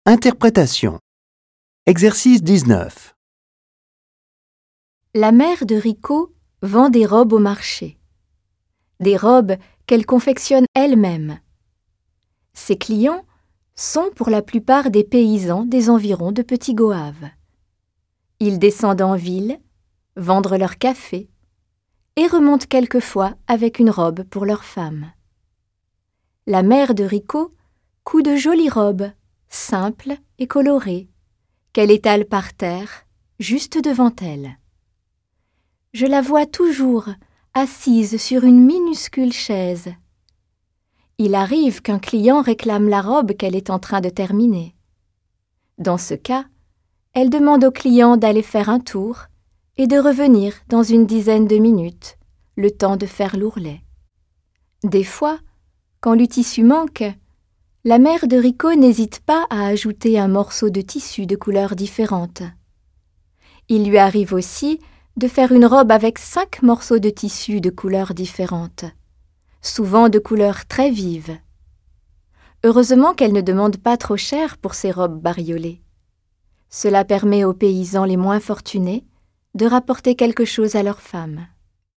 Interprétation. Exercice 19. La mère de Rico vend des robes au marché. Des robes qu'elle confectionne elle-même. Ses clients sont pour la plupart des paysans des environs de Petit-Goâve. Ils descendent en ville, vendre leur café et remontent quelquefois avec une robe pour leur femme. La mère de Rico coud de jolies robes, simples et colorées, qu'elle étale par terre, juste devant elle. Je la vois toujours assise sur une minuscule chaise. Il arrive qu'un client réclame la robe qu'elle est en train de terminer. Dans ce cas, elle demande au client d'aller faire un tour et de revenir dans une dizaine de minutes, le temps de faire l'ourlet. Des fois, quand le tissu manque, la mère de Rico n'hésite pas à ajouter un morceau de tissu de couleurs différentes. Il lui arrive aussi de faire une robe avec 5 morceaux de tissu de couleurs différentes, souvent de couleurs très vives. Heureusement qu'elle ne demande pas trop cher pour ces robes bariolées. Cela permet aux paysans les moins fortunés de rapporter quelque chose à leurs femmes.